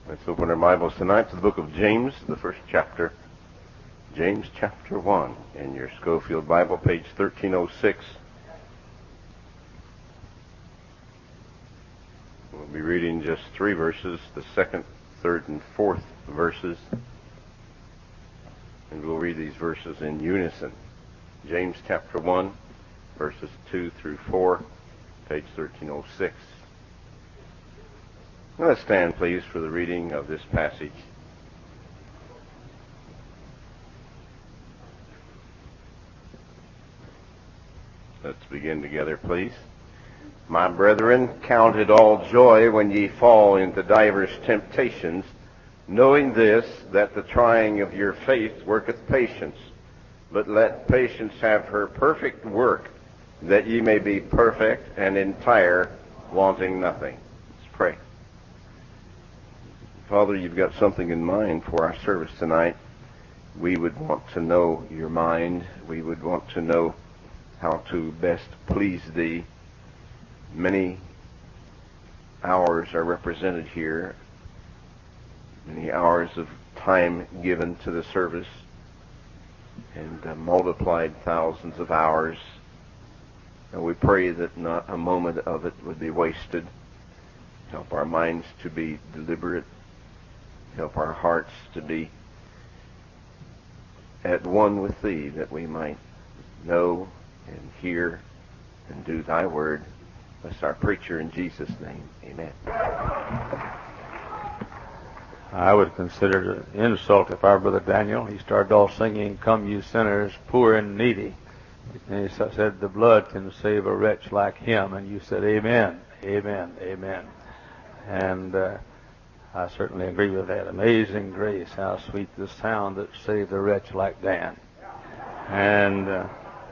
Let's open our Bibles tonight to the book of James, the first chapter. James chapter 1 in your Schofield Bible, page 1306. We'll be reading just 3 verses, the second, third, and fourth verses. And we'll read these verses in unison. James chapter 1, verses 2 through 4, page 1306. Let's stand, please, for the reading of this passage. Let's begin together, please. My brethren, count it all joy when ye fall into divers temptations, knowing this, that the trying of your faith worketh patience. But let patience have her perfect work, that ye may be perfect and entire, wanting nothing. Let's pray. Father, you've got something in mind for our service tonight. We would want to know your mind. We would want to know how to best please thee. Many hours are represented here, many hours of time given to the service, and multiplied thousands of hours. And we pray that not a moment of it would be wasted. Help our minds to be deliberate. Help our hearts to be at one with thee, that we might know and hear and do thy word. Bless our preacher in Jesus' name. Amen. I would consider it an insult if our brother Daniel, he started off singing, "Come you sinners, poor and needy." And he said, "The blood can save a wretch like him." And you said, "Amen, amen, amen." And I certainly agree with that. Amazing grace, how sweet the sound that saved a wretch like Dan. And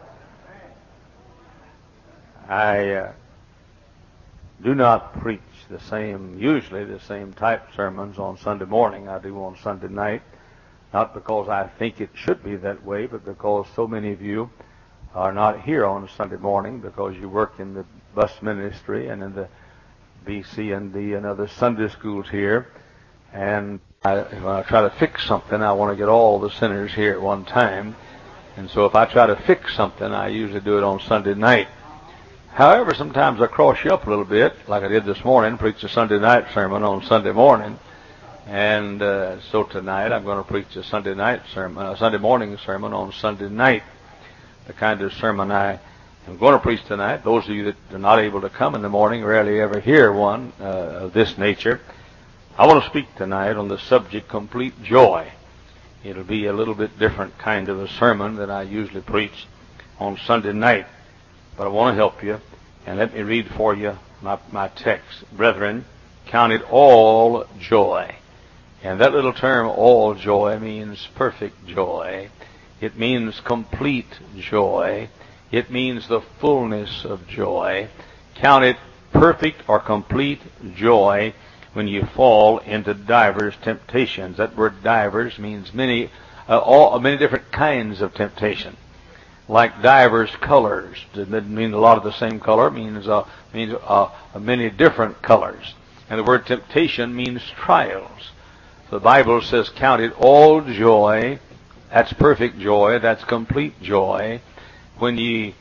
I do not preach usually the same type sermons on Sunday morning I do on Sunday night. Not because I think it should be that way, but because so many of you are not here on Sunday morning because you work in the bus ministry and in the BC&D and other Sunday schools here. And when I try to fix something, I want to get all the sinners here at one time. And so if I try to fix something, I usually do it on Sunday night. However, sometimes I cross you up a little bit, like I did this morning, preach a Sunday night sermon on Sunday morning. And so tonight I'm going to preach a Sunday morning sermon on Sunday night. The kind of sermon I am going to preach tonight. Those of you that are not able to come in the morning rarely ever hear one of this nature. I want to speak tonight on the subject, complete joy. It'll be a little bit different kind of a sermon than I usually preach on Sunday night. But I want to help you, and let me read for you my text. Brethren, count it all joy. And that little term, all joy, means perfect joy. It means complete joy. It means the fullness of joy. Count it perfect or complete joy when you fall into divers temptations. That word divers means many different kinds of temptation. Like divers colors, it doesn't mean a lot of the same color. It means many different colors. And the word temptation means trials. The Bible says, "Count it all joy." That's perfect joy. That's complete joy when ye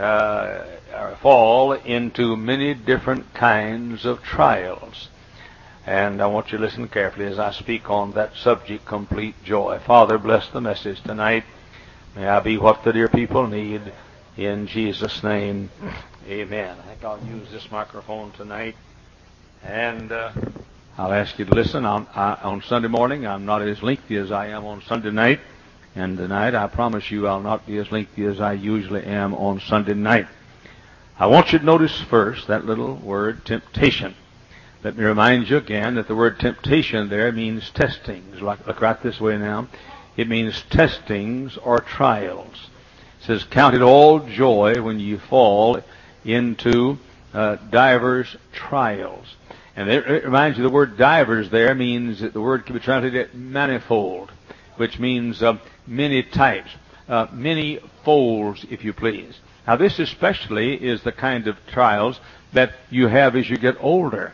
fall into many different kinds of trials. And I want you to listen carefully as I speak on that subject, complete joy. Father, bless the message tonight. May I be what the dear people need. In Jesus' name, amen. I think I'll use this microphone tonight. And I'll ask you to listen. On Sunday morning, I'm not as lengthy as I am on Sunday night. And tonight, I promise you, I'll not be as lengthy as I usually am on Sunday night. I want you to notice first that little word, temptation. Let me remind you again that the word temptation there means testings. Look right this way now. It means testings or trials. It says, "Count it all joy when you fall into divers trials." And it reminds you the word divers there means that the word can be translated manifold, which means many types, many folds, if you please. Now, this especially is the kind of trials that you have as you get older.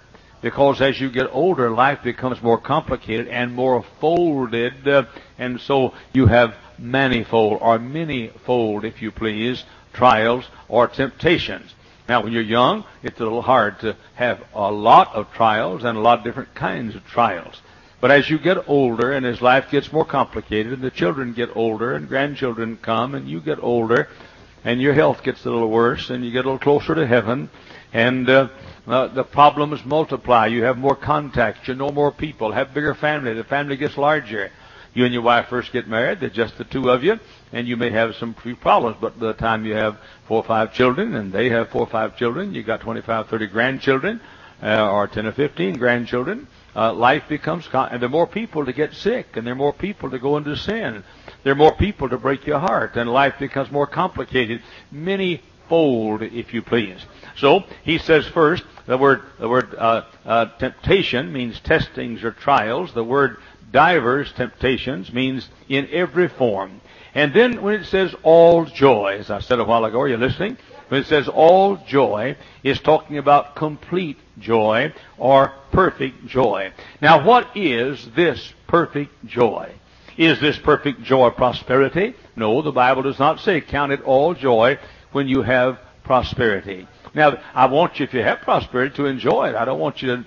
Because as you get older, life becomes more complicated and more folded, and so you have manifold or many-fold, if you please, trials or temptations. Now, when you're young, it's a little hard to have a lot of trials and a lot of different kinds of trials. But as you get older and as life gets more complicated and the children get older and grandchildren come and you get older and your health gets a little worse and you get a little closer to heaven and the problems multiply. You have more contacts. You know more people. Have bigger family. The family gets larger. You and your wife first get married. They're just the two of you, and you may have some few problems. But by the time you have 4 or 5 children, and they have 4 or 5 children, you got 25, 30 grandchildren, or 10 or 15 grandchildren. Life becomes, and there are more people to get sick, and there are more people to go into sin. There are more people to break your heart, and life becomes more complicated. Many-fold, if you please. So he says first, the word temptation means testings or trials. The word divers temptations means in every form. And then when it says all joy, as I said a while ago, are you listening? When it says all joy, is talking about complete joy or perfect joy. Now, what is this perfect joy? Is this perfect joy prosperity? No, the Bible does not say count it all joy when you have prosperity. Now, I want you, if you have prosperity, to enjoy it. I don't want you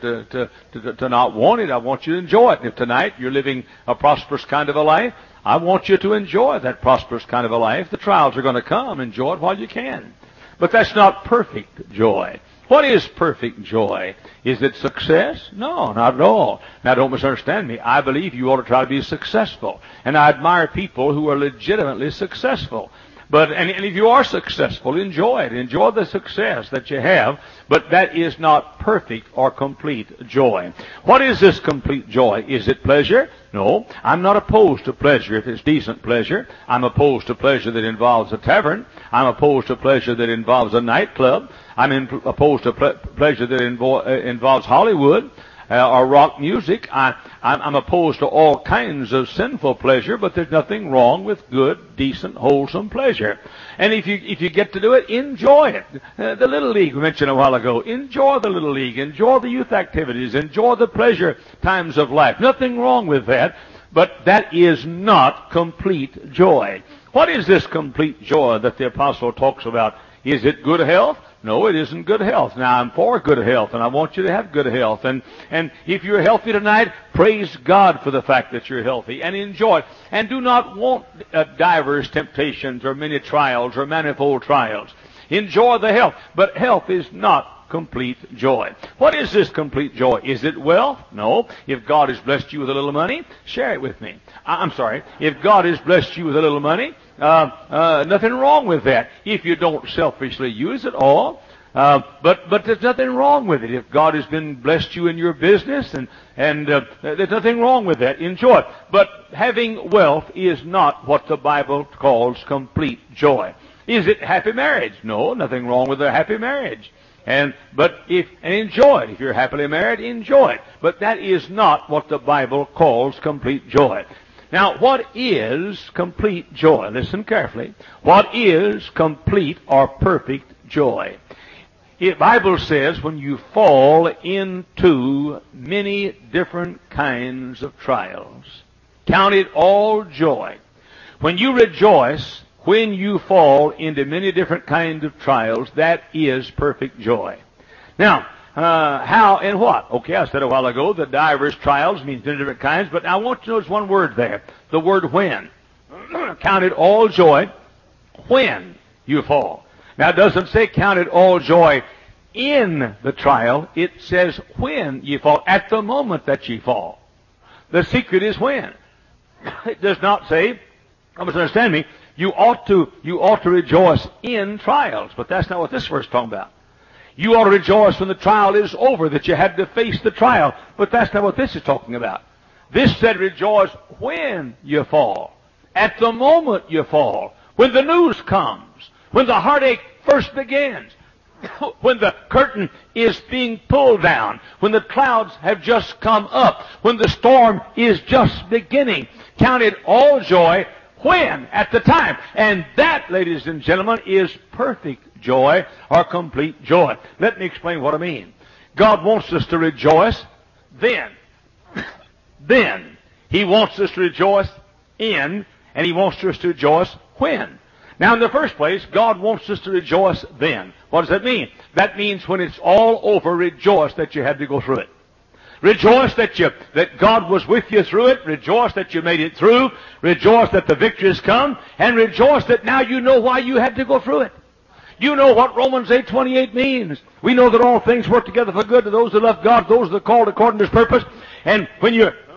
to not want it. I want you to enjoy it. And if tonight you're living a prosperous kind of a life, I want you to enjoy that prosperous kind of a life. The trials are going to come. Enjoy it while you can. But that's not perfect joy. What is perfect joy? Is it success? No, not at all. Now, don't misunderstand me. I believe you ought to try to be successful. And I admire people who are legitimately successful. But, and if you are successful, enjoy it. Enjoy the success that you have. But that is not perfect or complete joy. What is this complete joy? Is it pleasure? No. I'm not opposed to pleasure if it's decent pleasure. I'm opposed to pleasure that involves a tavern. I'm opposed to pleasure that involves a nightclub. I'm opposed to pleasure that involves Hollywood. Or rock music. I'm opposed to all kinds of sinful pleasure, but there's nothing wrong with good, decent, wholesome pleasure. And if you get to do it, enjoy it. The Little League we mentioned a while ago. Enjoy the Little League. Enjoy the youth activities. Enjoy the pleasure times of life. Nothing wrong with that, but that is not complete joy. What is this complete joy that the apostle talks about? Is it good health? No, it isn't good health. Now, I'm for good health, and I want you to have good health. And if you're healthy tonight, praise God for the fact that you're healthy, and enjoy it. And do not want divers temptations or many trials or manifold trials. Enjoy the health, but health is not complete joy. What is this complete joy? Is it wealth? No. If God has blessed you with a little money, share it with me. I'm sorry. If God has blessed you with a little money, nothing wrong with that if you don't selfishly use it all. But there's nothing wrong with it. If God has been blessed you in your business, and there's nothing wrong with that. Enjoy it. But having wealth is not what the Bible calls complete joy. Is it happy marriage? No, nothing wrong with a happy marriage. And enjoy it. If you're happily married, enjoy it. But that is not what the Bible calls complete joy. Now, what is complete joy? Listen carefully. What is complete or perfect joy? The Bible says when you fall into many different kinds of trials, count it all joy. When you rejoice, when you fall into many different kinds of trials, that is perfect joy. Now, how and what? Okay, I said a while ago that divers trials means many different kinds, but I want you to notice one word there. The word when. Count it all joy when you fall. Now, it doesn't say count it all joy in the trial. It says when you fall, at the moment that you fall. The secret is when. It does not say, don't misunderstand me, you ought to rejoice in trials, but that's not what this verse is talking about. You ought to rejoice when the trial is over, that you had to face the trial, but that's not what this is talking about. This said rejoice when you fall, at the moment you fall, when the news comes, when the heartache first begins, when the curtain is being pulled down, when the clouds have just come up, when the storm is just beginning. Count it all joy when? At the time. And that, ladies and gentlemen, is perfect joy or complete joy. Let me explain what I mean. God wants us to rejoice then. Then. He wants us to rejoice in, and He wants us to rejoice when. Now, in the first place, God wants us to rejoice then. What does that mean? That means when it's all over, rejoice that you had to go through it. Rejoice that God was with you through it. Rejoice that you made it through. Rejoice that the victory has come. And rejoice that now you know why you had to go through it. You know what Romans 8:28 means. We know that all things work together for good to those that love God, those that are called according to His purpose. And when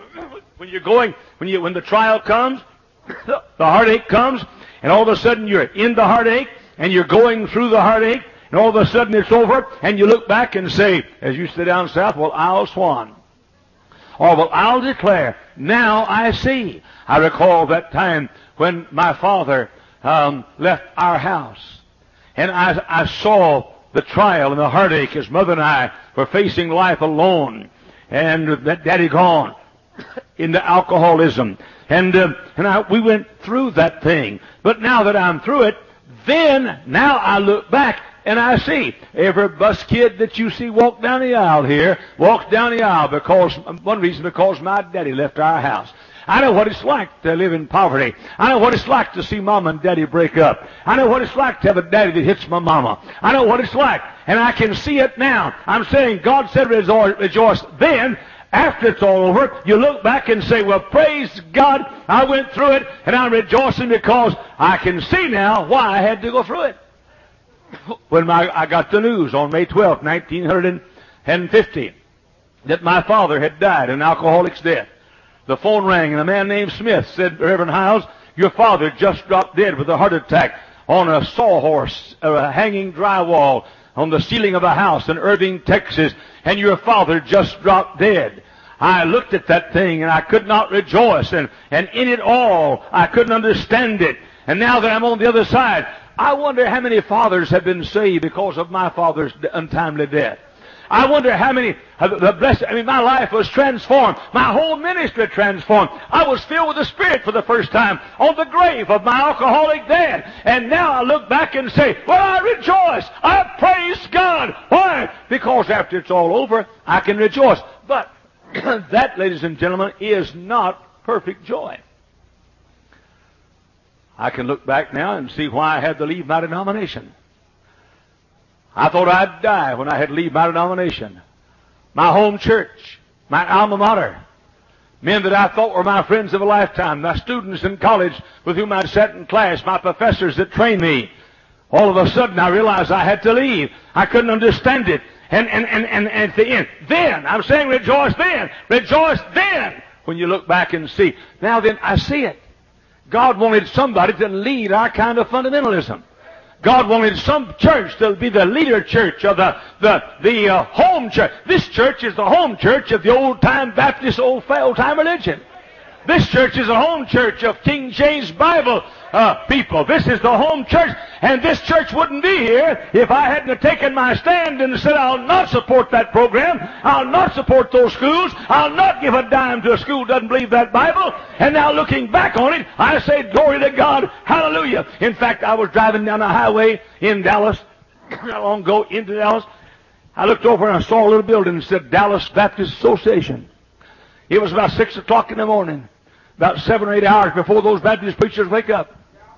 the trial comes, the heartache comes, and all of a sudden you're in the heartache, and you're going through the heartache, and all of a sudden it's over, and you look back and say, as you sit down south, well, I'll swan. Or, well, I'll declare, now I see. I recall that time when my father left our house, and I saw the trial and the heartache as Mother and I were facing life alone, and that Daddy gone into alcoholism. And we went through that thing. But now that I'm through it, then now I look back and I see every bus kid that you see walk down the aisle here walks down the aisle because my daddy left our house. I know what it's like to live in poverty. I know what it's like to see mom and daddy break up. I know what it's like to have a daddy that hits my mama. I know what it's like, and I can see it now. I'm saying God said rejoice then. After it's all over, you look back and say, well, praise God, I went through it, and I'm rejoicing because I can see now why I had to go through it. When I got the news on May 12, 1950, that my father had died an alcoholic's death, the phone rang, and a man named Smith said, Reverend Hiles, your father just dropped dead with a heart attack on a sawhorse, hanging drywall on the ceiling of a house in Irving, Texas, and your father just dropped dead. I looked at that thing, and I could not rejoice, and in it all, I couldn't understand it. And now that I'm on the other side, I wonder how many fathers have been saved because of my father's untimely death. I wonder how many, my life was transformed. My whole ministry transformed. I was filled with the Spirit for the first time on the grave of my alcoholic dad. And now I look back and say, well, I rejoice. I praise God. Why? Because after it's all over, I can rejoice. But that, ladies and gentlemen, is not perfect joy. I can look back now and see why I had to leave my denomination. I thought I'd die when I had to leave my denomination. My home church, my alma mater, men that I thought were my friends of a lifetime, my students in college with whom I'd sat in class, my professors that trained me. All of a sudden I realized I had to leave. I couldn't understand it. And at the end, then, I'm saying rejoice then. Rejoice then. When you look back and see. Now then, I see it. God wanted somebody to lead our kind of fundamentalism. God wanted some church to be the leader church of the home church. This church is the home church of the old-time Baptist, old-time religion. This church is a home church of King James Bible people. This is the home church, and this church wouldn't be here if I hadn't have taken my stand and said, I'll not support that program. I'll not support those schools. I'll not give a dime to a school that doesn't believe that Bible. And now looking back on it, I say, glory to God, hallelujah. In fact, I was driving down the highway in Dallas, not long ago, into Dallas. I looked over and I saw a little building that said Dallas Baptist Association. It was about 6 o'clock in the morning, about 7 or 8 hours before those Baptist preachers wake up.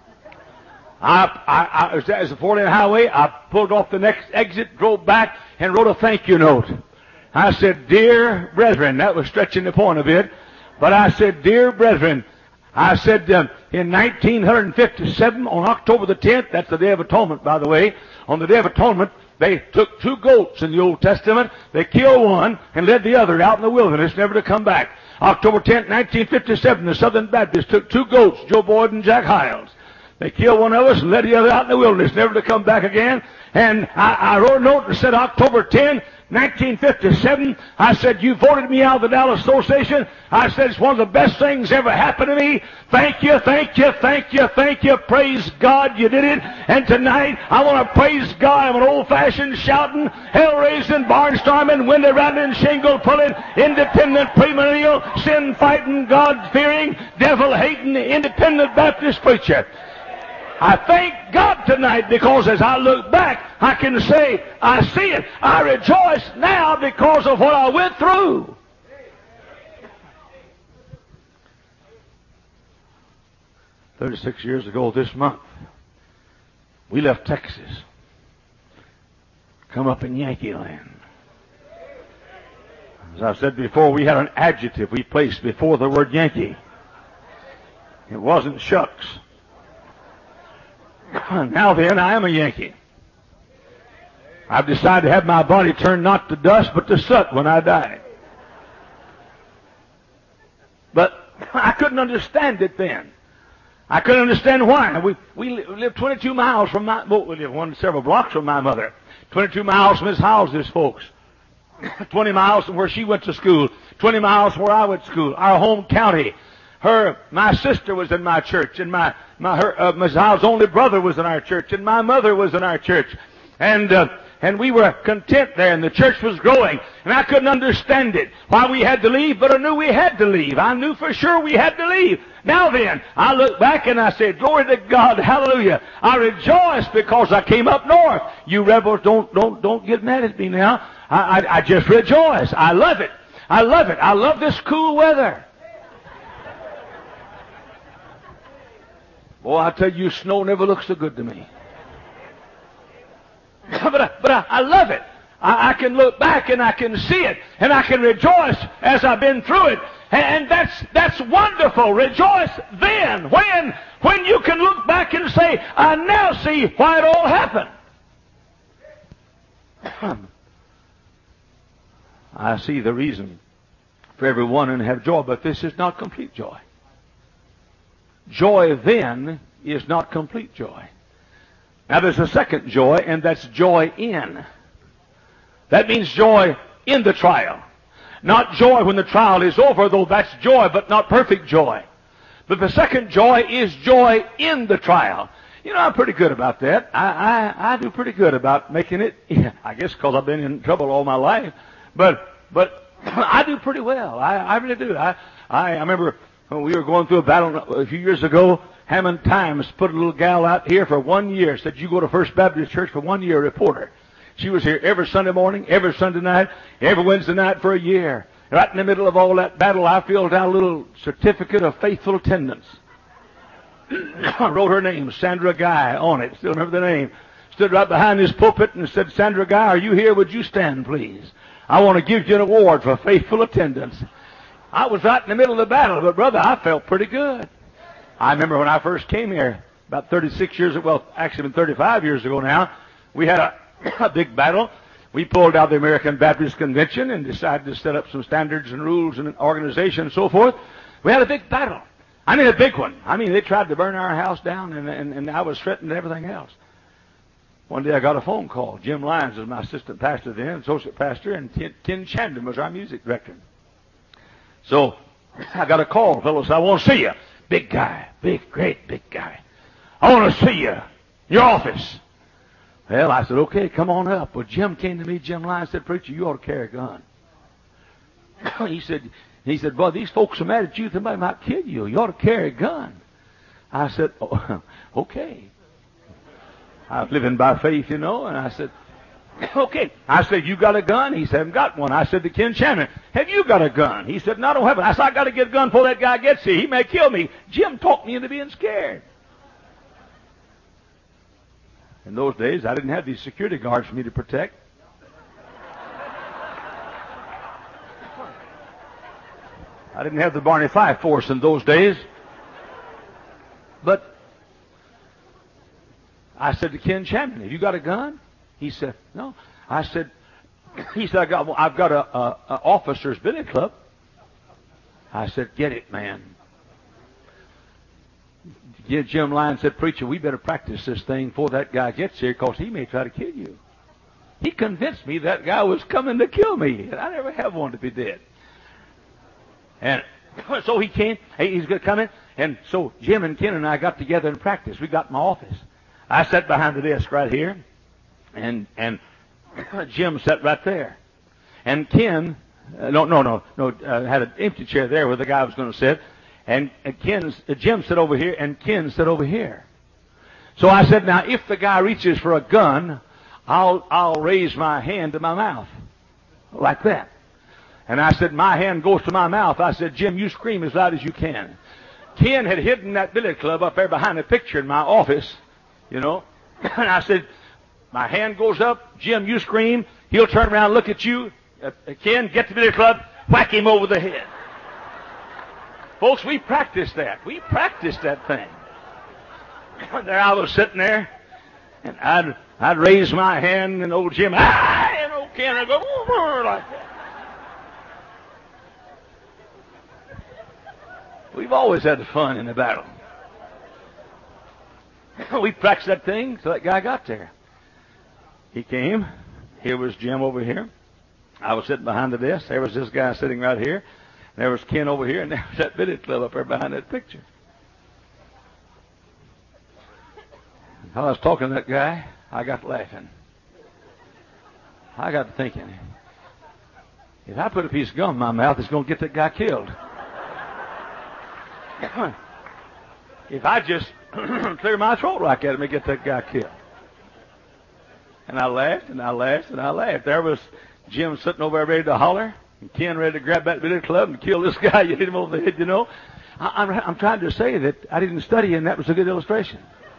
As a 4-lane highway, I pulled off the next exit, drove back, and wrote a thank you note. I said, dear brethren, that was stretching the point a bit, but I said, dear brethren, I said, in 1957, on October the 10th, that's the Day of Atonement, by the way, on the Day of Atonement, they took 2 goats in the Old Testament. They killed one and led the other out in the wilderness, never to come back. October 10th, 1957, the Southern Baptists took 2 goats, Joe Boyd and Jack Hiles. They killed one of us and led the other out in the wilderness, never to come back again. And I wrote a note that said October 10, 1957, I said, you voted me out of the Dallas Association. I said, it's one of the best things ever happened to me. Thank you, thank you, thank you, thank you. Praise God you did it. And tonight, I want to praise God. I'm an old-fashioned, shouting, hell-raising, barnstorming, window-rounding, shingle-pulling, independent, premillennial, sin-fighting, God-fearing, devil-hating, independent Baptist preacher. I thank God tonight because as I look back, I can say, I see it. I rejoice now because of what I went through. 36 years ago this month, we left Texas, come up in Yankee Land. As I said before, we had an adjective we placed before the word Yankee. It wasn't shucks. Now then, I am a Yankee. I've decided to have my body turned not to dust, but to soot when I die. But I couldn't understand it then. I couldn't understand why. We lived 22 miles from we lived several blocks from my mother. 22 miles from Miss House's folks. 20 miles from where she went to school. 20 miles from where I went to school. Our home county. My sister was in my church, and Miss House's only brother was in our church, and my mother was in our church. And we were content there, and the church was growing, and I couldn't understand it, why we had to leave, but I knew we had to leave. I knew for sure we had to leave. Now then, I look back and I say, glory to God, hallelujah. I rejoice because I came up north. You rebels, don't get mad at me now. I just rejoice. I love it. I love it. I love this cool weather. Boy, I tell you, snow never looks so good to me. But I love it. I can look back and I can see it, and I can rejoice as I've been through it. And that's wonderful. Rejoice then, when you can look back and say, I now see why it all happened. I see the reason for everyone and have joy, but this is not complete joy. Joy then is not complete joy. Now there's a second joy, and that's joy in. That means joy in the trial. Not joy when the trial is over, though that's joy, but not perfect joy. But the second joy is joy in the trial. You know, I'm pretty good about that. I do pretty good about making it, I guess because I've been in trouble all my life. But I do pretty well. I really do. I remember when we were going through a battle a few years ago, Hammond Times put a little gal out here for 1 year, said, you go to First Baptist Church for 1 year, reporter. She was here every Sunday morning, every Sunday night, every Wednesday night for a year. Right in the middle of all that battle, I filled out a little certificate of faithful attendance. I wrote her name, Sandra Guy, on it. Still remember the name. Stood right behind this pulpit and said, Sandra Guy, are you here? Would you stand, please? I want to give you an award for faithful attendance. I was right in the middle of the battle, but brother, I felt pretty good. I remember when I first came here, about 36 years ago, well, actually been 35 years ago now, we had a big battle. We pulled out the American Baptist Convention and decided to set up some standards and rules and organization and so forth. We had a big battle. I mean, a big one. I mean, they tried to burn our house down, and I was threatened and everything else. One day I got a phone call. Jim Lyons was my assistant pastor then, associate pastor, and Ken Chandler was our music director. So I got a call. The fellow said, I want to see you. Big guy. Big, great big guy. I want to see you. Your office. Well, I said, okay, come on up. Well, Jim came to me. Jim Lyons said, preacher, you ought to carry a gun. He said, boy, these folks are mad at you. Somebody might kill you. You ought to carry a gun. I said, oh, okay. I was living by faith, you know, and I said, okay. I said, you got a gun? He said, I haven't got one. I said to Ken Shannon, have you got a gun? He said, no, I don't have it. I said, I got to get a gun before that guy gets here. He may kill me. Jim talked me into being scared. In those days, I didn't have these security guards for me to protect. I didn't have the Barney Fife force in those days. But I said to Ken Chapman, have you got a gun? He said, no. I said, I've got a officer's billy club. I said, get it, man. Jim Lyons said, preacher, we better practice this thing before that guy gets here because he may try to kill you. He convinced me that guy was coming to kill me, and I never have wanted to be dead. And so he came. He's going to come in. And so Jim and Ken and I got together and practiced. We got in my office. I sat behind the desk right here, and Jim sat right there. And Ken, had an empty chair there where the guy was going to sit. And Jim sat over here, and Ken sat over here. So I said, now, if the guy reaches for a gun, I'll raise my hand to my mouth. Like that. And I said, my hand goes to my mouth. I said, Jim, you scream as loud as you can. Ken had hidden that billiard club up there behind the picture in my office, And I said, my hand goes up, Jim, you scream. He'll turn around and look at you. Ken, get the billiard club, whack him over the head. Folks, we practiced that. We practiced that thing. There I was sitting there, and I'd raise my hand, and old Jim, and old Ken would go, like that. We've always had fun in the battle. We practiced that thing till that guy got there. He came. Here was Jim over here. I was sitting behind the desk. There was this guy sitting right here. There was Ken over here, and there was that billiard club up there behind that picture. While I was talking to that guy, I got laughing. I got thinking, if I put a piece of gum in my mouth, it's going to get that guy killed. If I just clear my throat like that, it may get that guy killed. And I laughed, and I laughed, and I laughed. There was Jim sitting over there ready to holler, and Ken ready to grab that billiard club and kill this guy. You hit him over the head, I'm trying to say that I didn't study, and that was a good illustration.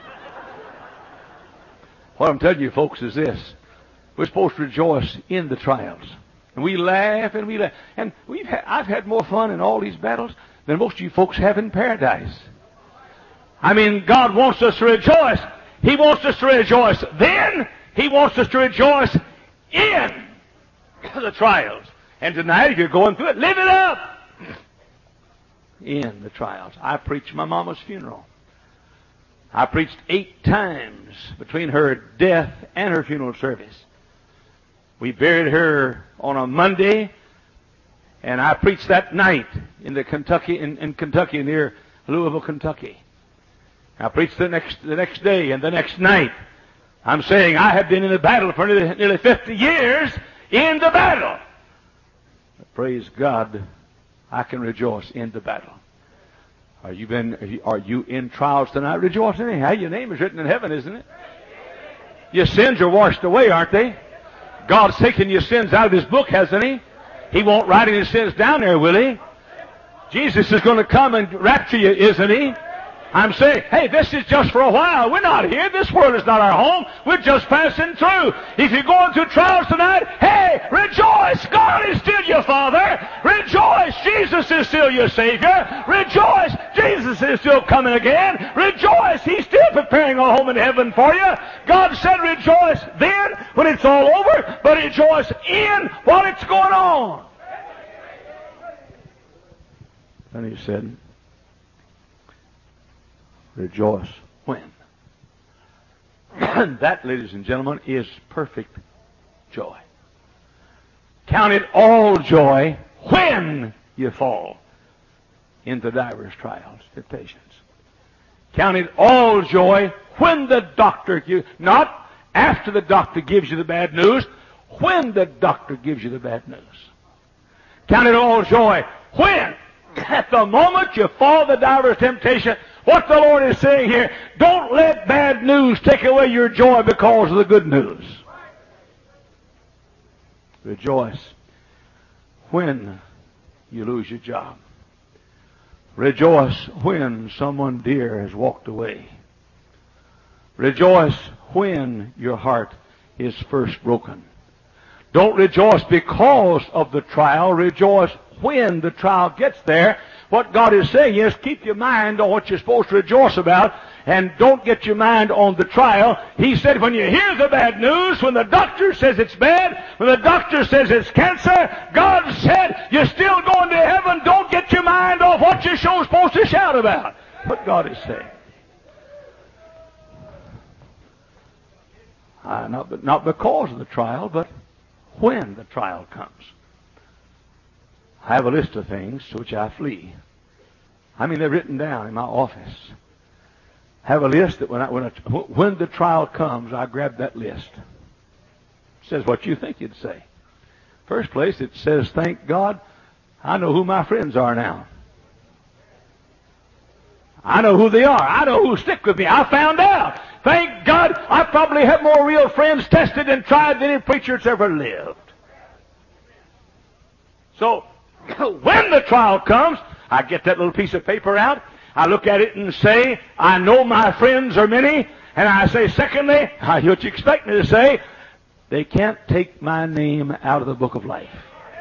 What I'm telling you, folks, is this. We're supposed to rejoice in the trials. And we laugh, and we laugh. And I've had more fun in all these battles than most of you folks have in paradise. I mean, God wants us to rejoice. He wants us to rejoice then. He wants us to rejoice in the trials. And tonight, if you're going through it, live it up in the trials. I preached my mama's funeral. I preached 8 times between her death and her funeral service. We buried her on a Monday, and I preached that night in Kentucky near Louisville, Kentucky. I preached the next day and the next night. I'm saying I have been in the battle for nearly 50 years in the battle. But praise God, I can rejoice in the battle. Are you in trials tonight? Rejoice anyhow. Your name is written in heaven, isn't it? Your sins are washed away, aren't they? God's taken your sins out of His book, hasn't He? He won't write any sins down there, will He? Jesus is going to come and rapture you, isn't He? I'm saying, hey, this is just for a while. We're not here. This world is not our home. We're just passing through. If you're going through trials tonight, hey, rejoice. God is still your Father. Rejoice. Jesus is still your Savior. Rejoice. Jesus is still coming again. Rejoice. He's still preparing a home in heaven for you. God said rejoice then when it's all over, but rejoice in while it's going on. And He said, rejoice when? And that, ladies and gentlemen, is perfect joy. Count it all joy when you fall into divers trials, temptations. Count it all joy when the doctor not after the doctor gives you the bad news, when the doctor gives you the bad news. Count it all joy when, at the moment you fall the diver's temptation. What the Lord is saying here, don't let bad news take away your joy because of the good news. Rejoice when you lose your job. Rejoice when someone dear has walked away. Rejoice when your heart is first broken. Don't rejoice because of the trial. Rejoice when the trial gets there. What God is saying is keep your mind on what you're supposed to rejoice about and don't get your mind on the trial. He said when you hear the bad news, when the doctor says it's bad, when the doctor says it's cancer, God said you're still going to heaven. Don't get your mind off what you're supposed to shout about. What God is saying. Not because of the trial, but when the trial comes. I have a list of things to which I flee. I mean, they're written down in my office. I have a list that when the trial comes, I grab that list. It says what you think you'd say. First place, it says, thank God, I know who my friends are now. I know who they are. I know who stick with me. I found out Thank God, I probably have more real friends tested and tried than any preacher that's ever lived. So, when the trial comes, I get that little piece of paper out, I look at it and say, I know my friends are many, and I say, secondly, what you expect me to say, they can't take my name out of the book of life.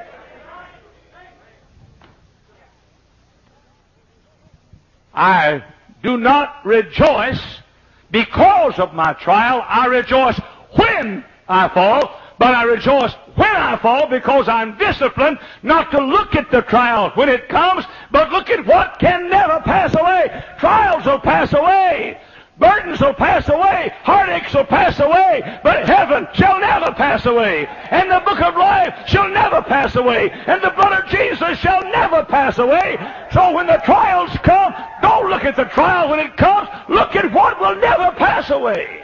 I do not rejoice because of my trial. I rejoice when I fall, but I rejoice when I fall because I'm disciplined not to look at the trial when it comes, but look at what can never pass away. Trials will pass away. Burdens will pass away. Heartaches will pass away. But heaven shall never pass away. And the book of life shall never pass away. And the blood of Jesus shall never pass away. So when the trials come, don't look at the trial when it comes. Look at what will never pass away.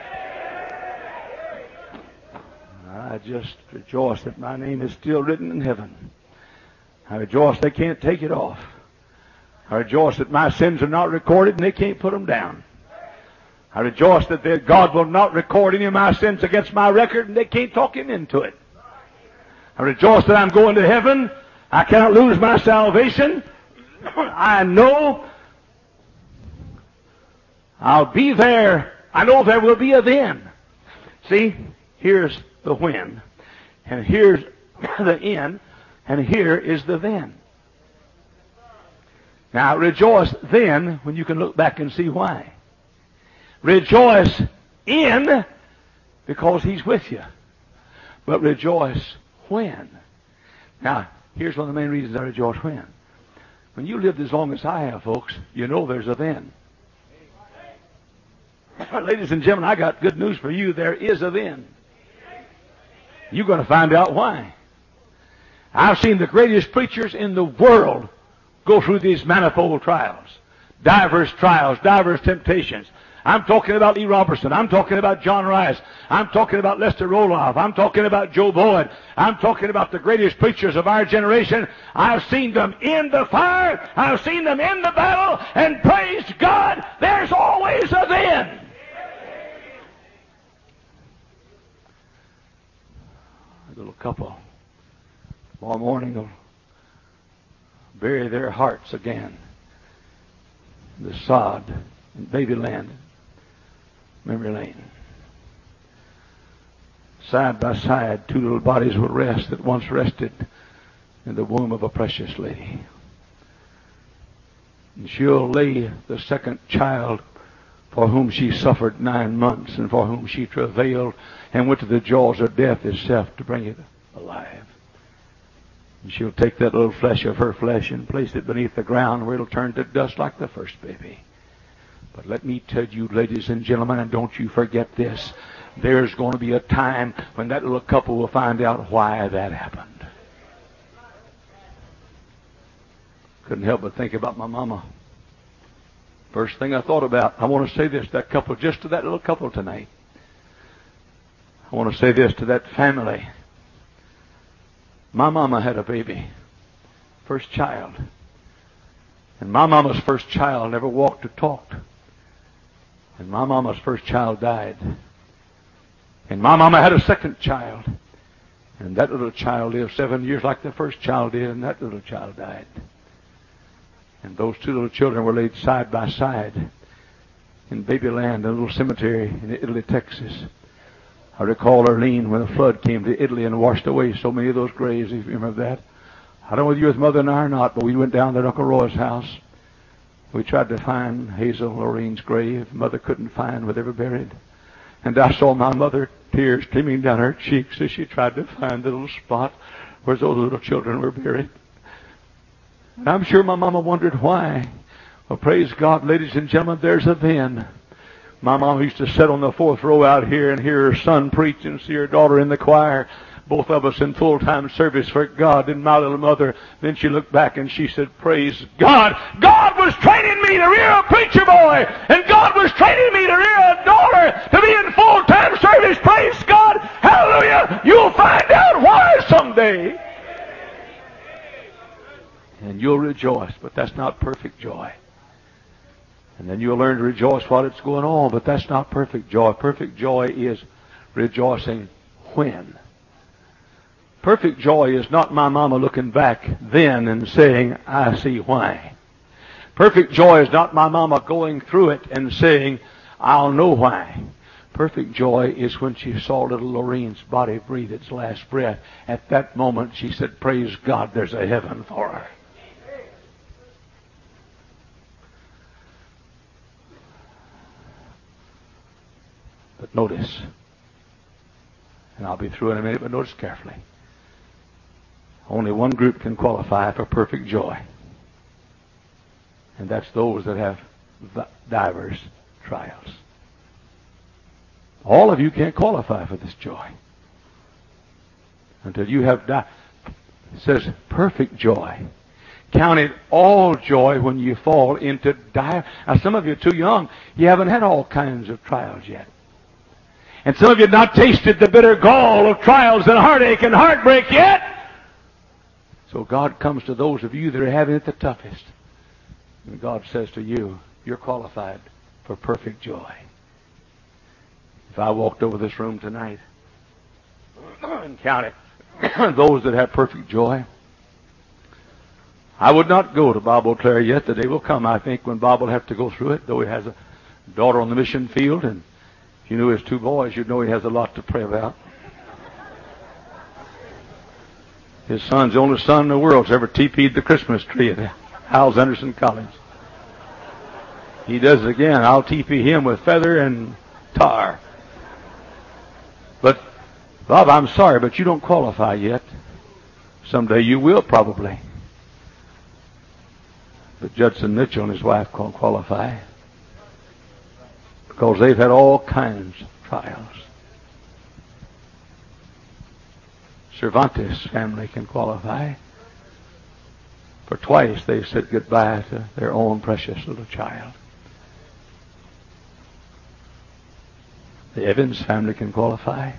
I just rejoice that my name is still written in heaven. I rejoice they can't take it off. I rejoice that my sins are not recorded and they can't put them down. I rejoice that God will not record any of my sins against my record and they can't talk him into it. I rejoice that I'm going to heaven. I cannot lose my salvation. I know I'll be there. I know there will be a then. See, here's the when, and here's the in, and here is the then. Now, rejoice then when you can look back and see why. Rejoice in because he's with you. But rejoice when. Now, here's one of the main reasons I rejoice when. When you lived as long as I have, folks, you know there's a then. Ladies and gentlemen, I got good news for you. There is a then. You're going to find out why. I've seen the greatest preachers in the world go through these manifold trials. Diverse trials, diverse temptations. I'm talking about Lee Robertson. I'm talking about John Rice. I'm talking about Lester Roloff. I'm talking about Joe Boyd. I'm talking about the greatest preachers of our generation. I've seen them in the fire. I've seen them in the battle. And praise God, there's always a then. A little couple tomorrow morning will bury their hearts again in the sod in Babyland, memory lane. Side by side, two little bodies will rest that once rested in the womb of a precious lady. And she'll lay the second child for whom she suffered 9 months and for whom she travailed and went to the jaws of death itself to bring it alive. And she'll take that little flesh of her flesh and place it beneath the ground where it'll turn to dust like the first baby. But let me tell you, ladies and gentlemen, and don't you forget this, there's going to be a time when that little couple will find out why that happened. Couldn't help but think about my mama. First thing I thought about, I want to say this to that couple, just to that little couple tonight. I want to say this to that family. My mama had a baby, first child. And my mama's first child never walked or talked. And my mama's first child died. And my mama had a second child. And that little child lived 7 years like the first child did, and that little child died. And those two little children were laid side by side in Babyland, a little cemetery in Italy, Texas. I recall Arlene when the flood came to Italy and washed away so many of those graves, if you remember that. I don't know whether you were with Mother and I or not, but we went down to Uncle Roy's house. We tried to find Hazel Lorraine's grave. Mother couldn't find where they were buried. And I saw my mother, tears streaming down her cheeks as she tried to find the little spot where those little children were buried. And I'm sure my mama wondered why. Well, praise God, ladies and gentlemen, there's a then. My mom used to sit on the fourth row out here and hear her son preach and see her daughter in the choir. Both of us in full-time service for God. And my little mother, then she looked back and she said, praise God. God was training me to rear a preacher boy. And God was training me to rear a daughter to be in full-time service. Praise God. Hallelujah. You'll find out why someday. And you'll rejoice, but that's not perfect joy. And then you'll learn to rejoice while it's going on, but that's not perfect joy. Perfect joy is rejoicing when. Perfect joy is not my mama looking back then and saying, I see why. Perfect joy is not my mama going through it and saying, I'll know why. Perfect joy is when she saw little Lorene's body breathe its last breath. At that moment she said, praise God, there's a heaven for her. But notice, and I'll be through in a minute, but notice carefully. Only one group can qualify for perfect joy. And that's those that have divers trials. All of you can't qualify for this joy until you have it says perfect joy. Count it all joy when you fall into dire. Now some of you are too young. You haven't had all kinds of trials yet. And some of you have not tasted the bitter gall of trials and heartache and heartbreak yet. So God comes to those of you that are having it the toughest. And God says to you, you're qualified for perfect joy. If I walked over this room tonight and counted those that have perfect joy, I would not go to Bob O'Clair yet. The day will come, I think, when Bob will have to go through it, though he has a daughter on the mission field, and if you knew his two boys, you'd know he has a lot to pray about. His son's the only son in the world who's ever TP'd the Christmas tree at Howells Anderson College. He does it again. I'll TP him with feather and tar. But, Bob, I'm sorry, but you don't qualify yet. Someday you will, probably. But Judson Mitchell and his wife can't qualify because they've had all kinds of trials. Cervantes' family can qualify, for twice they've said goodbye to their own precious little child. The Evans family can qualify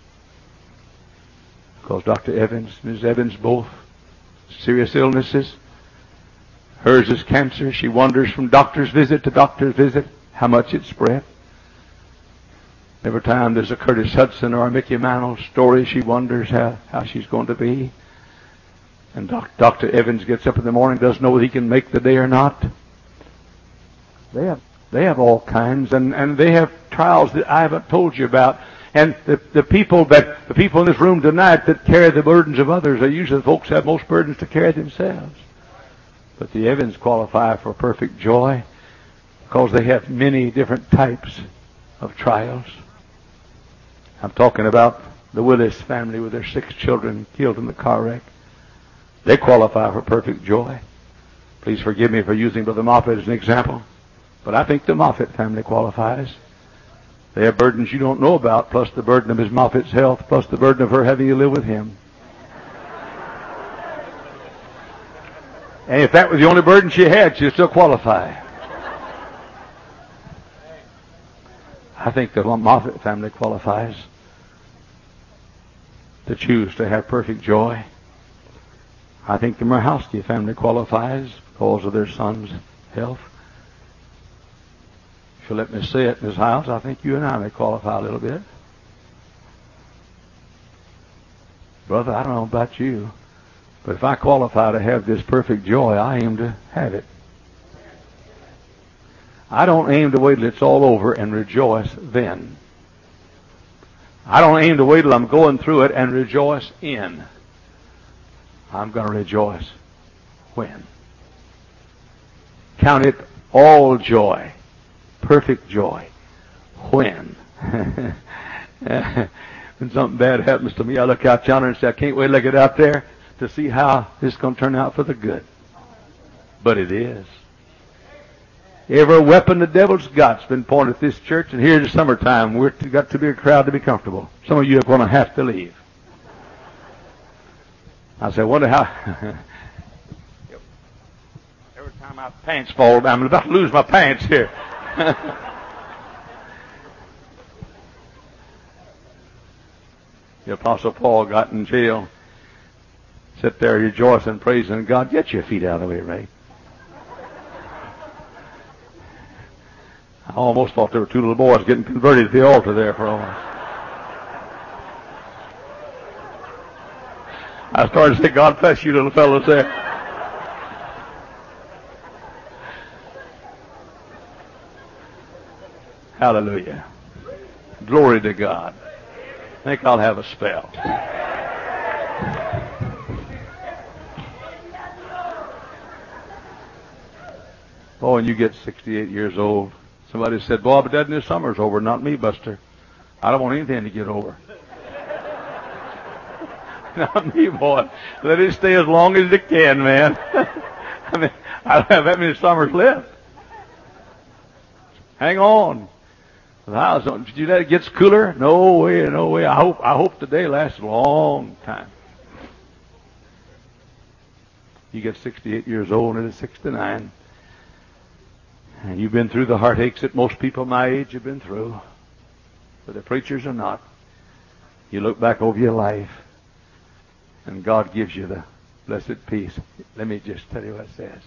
because Dr. Evans and Ms. Evans both serious illnesses. Hers is cancer. She wanders from doctor's visit to doctor's visit how much it spread. Every time there's a Curtis Hudson or a Mickey Mantle story, she wonders how she's going to be. And Dr. Evans gets up in the morning, doesn't know whether he can make the day or not. They have all kinds, and they have trials that I haven't told you about. And the people in this room tonight that carry the burdens of others are usually the folks who have most burdens to carry themselves. But the Evans qualify for perfect joy because they have many different types of trials. I'm talking about the Willis family with their 6 children killed in the car wreck. They qualify for perfect joy. Please forgive me for using Brother Moffat as an example, but I think the Moffat family qualifies. They have burdens you don't know about, plus the burden of Ms. Moffat's health, plus the burden of her having to live with him. And if that was the only burden she had, she'd still qualify. I think the Moffat family qualifies to choose to have perfect joy. I think the Murhowski family qualifies because of their son's health. If you'll let me say it, Ms. Hiles, I think you and I may qualify a little bit. Brother, I don't know about you, but if I qualify to have this perfect joy, I aim to have it. I don't aim to wait till it's all over and rejoice then. I don't aim to wait till I'm going through it and rejoice in. I'm going to rejoice when. Count it all joy, perfect joy, when. When something bad happens to me, I look out yonder and say, I can't wait till I get out there to see how this is going to turn out for the good. But it is. Every weapon the devil's got's been pointed at this church, and here's the summertime. We've got to be a crowd to be comfortable. Some of you are going to have to leave. I say, I wonder how... Every time my pants fall down, I'm about to lose my pants here. The Apostle Paul got in jail. Sit there rejoicing, praising God. Get your feet out of the way, Ray. I almost thought there were two little boys getting converted at the altar there for a moment. I started to say, God bless you little fellows there. Hallelujah. Glory to God. I think I'll have a spell. Oh, and you get 68 years old. Somebody said, boy, but doesn't this summer's over? Not me, Buster. I don't want anything to get over. Not me, boy. Let it stay as long as it can, man. I mean, I don't have that many summers left. Hang on. Did you know it gets cooler? No way, no way. I hope the day lasts a long time. You get 68 years old and it's 69. And you've been through the heartaches that most people my age have been through. But the preachers are not. You look back over your life and God gives you the blessed peace. Let me just tell you what it says.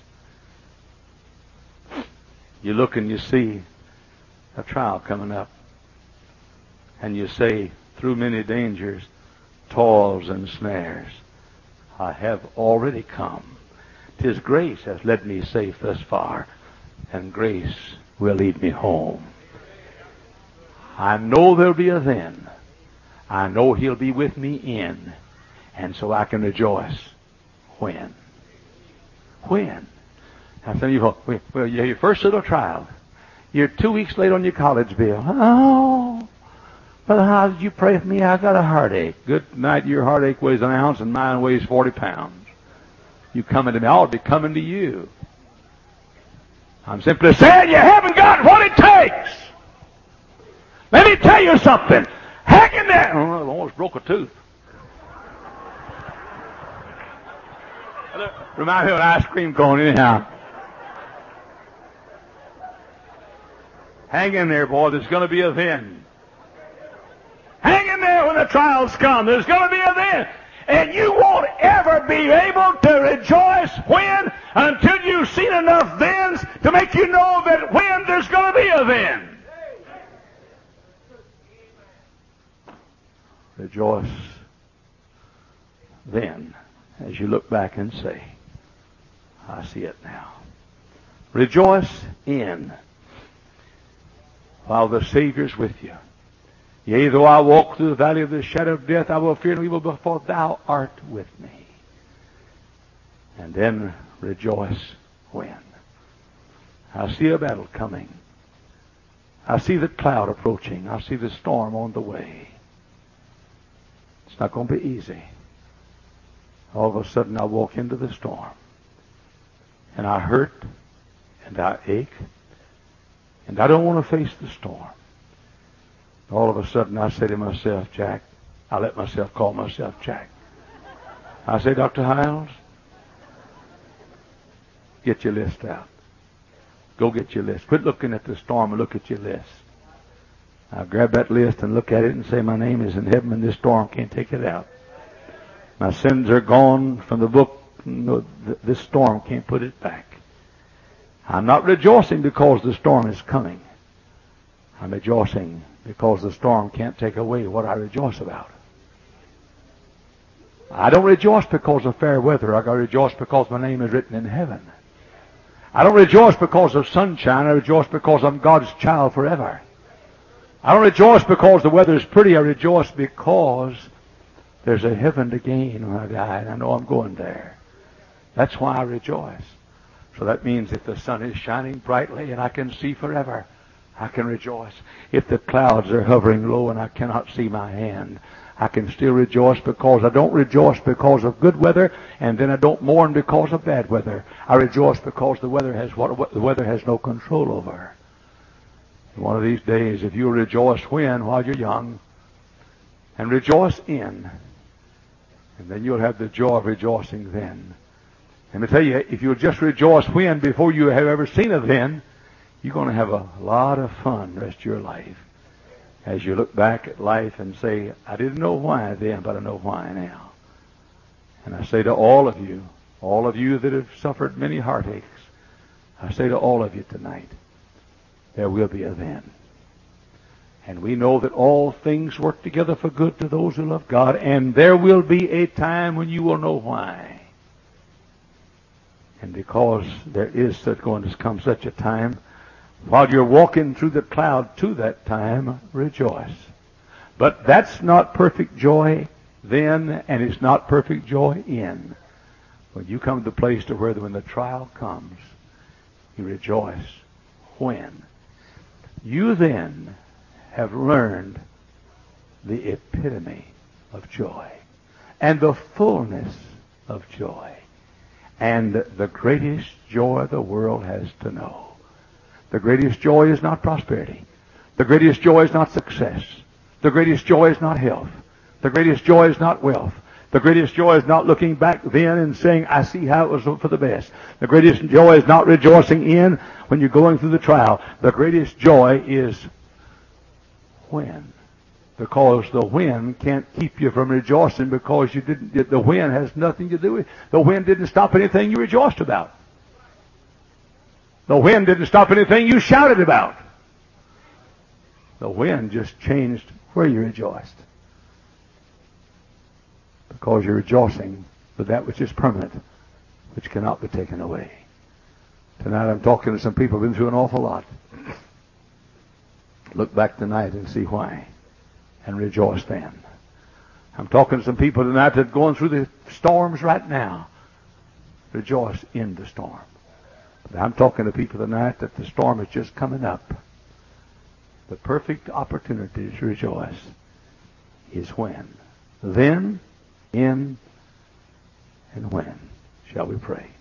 You look and you see a trial coming up. And you say, through many dangers, toils and snares, I have already come. 'Tis grace has led me safe thus far, and grace will lead me home. I know there'll be a then. I know He'll be with me in, and so I can rejoice. When? When? Now some of you go, well, you have your first little trial. You're 2 weeks late on your college bill. Oh, Brother, how did you pray for me? I got a heartache. Good night, your heartache weighs an ounce and mine weighs 40 pounds. You coming to me, I ought to be coming to you. I'm simply saying you haven't got what it takes. Let me tell you something. Hang in there. Oh, I almost broke a tooth. Remind me of an ice cream cone anyhow. Hang in there, boy. There's going to be a then. Hang in there when the trials come. There's going to be a then. And you won't ever be able to rejoice when until you've seen enough thens to make you know that when there's going to be a then. Rejoice then as you look back and say, I see it now. Rejoice in while the Savior's with you. Yea, though I walk through the valley of the shadow of death, I will fear no evil, for thou art with me. And then rejoice when I see a battle coming. I see the cloud approaching. I see the storm on the way. It's not going to be easy. All of a sudden I walk into the storm. And I hurt. And I ache. And I don't want to face the storm. All of a sudden I say to myself, Jack, I let myself call myself Jack. I say, Dr. Hiles, get your list out. Go get your list. Quit looking at the storm and look at your list. I'll grab that list and look at it and say, my name is in heaven and this storm can't take it out. My sins are gone from the book. No, this storm can't put it back. I'm not rejoicing because the storm is coming. I'm rejoicing because the storm can't take away what I rejoice about. I don't rejoice because of fair weather. I rejoice because my name is written in heaven. I don't rejoice because of sunshine. I rejoice because I'm God's child forever. I don't rejoice because the weather is pretty. I rejoice because there's a heaven to gain when I die, and I know I'm going there. That's why I rejoice. So that means if the sun is shining brightly and I can see forever, I can rejoice. If the clouds are hovering low and I cannot see my hand, I can still rejoice because I don't rejoice because of good weather, and then I don't mourn because of bad weather. I rejoice because the weather has no control over. One of these days, if you rejoice when, while you're young, and rejoice in, and then you'll have the joy of rejoicing then. Let me tell you, if you'll just rejoice when before you have ever seen a then, you're going to have a lot of fun the rest of your life. As you look back at life and say, I didn't know why then, but I know why now. And I say to all of you that have suffered many heartaches, I say to all of you tonight, there will be a then. And we know that all things work together for good to those who love God, and there will be a time when you will know why. And because there is going to come such a time, while you're walking through the cloud to that time, rejoice. But that's not perfect joy then, and it's not perfect joy in. When you come to the place to where when the trial comes, you rejoice. When? You then have learned the epitome of joy and the fullness of joy and the greatest joy the world has to know. The greatest joy is not prosperity. The greatest joy is not success. The greatest joy is not health. The greatest joy is not wealth. The greatest joy is not looking back then and saying, I see how it was for the best. The greatest joy is not rejoicing in when you're going through the trial. The greatest joy is when. Because the when can't keep you from rejoicing because you didn't. The when has nothing to do with it. The when didn't stop anything you rejoiced about. The when didn't stop anything you shouted about. The when just changed where you rejoiced. Because you're rejoicing for that which is permanent, which cannot be taken away. Tonight I'm talking to some people who have been through an awful lot. Look back tonight and see why, and rejoice then. I'm talking to some people tonight that are going through the storms right now. Rejoice in the storm. But I'm talking to people tonight that the storm is just coming up. The perfect opportunity to rejoice is when. Then, in, and when. Shall we pray?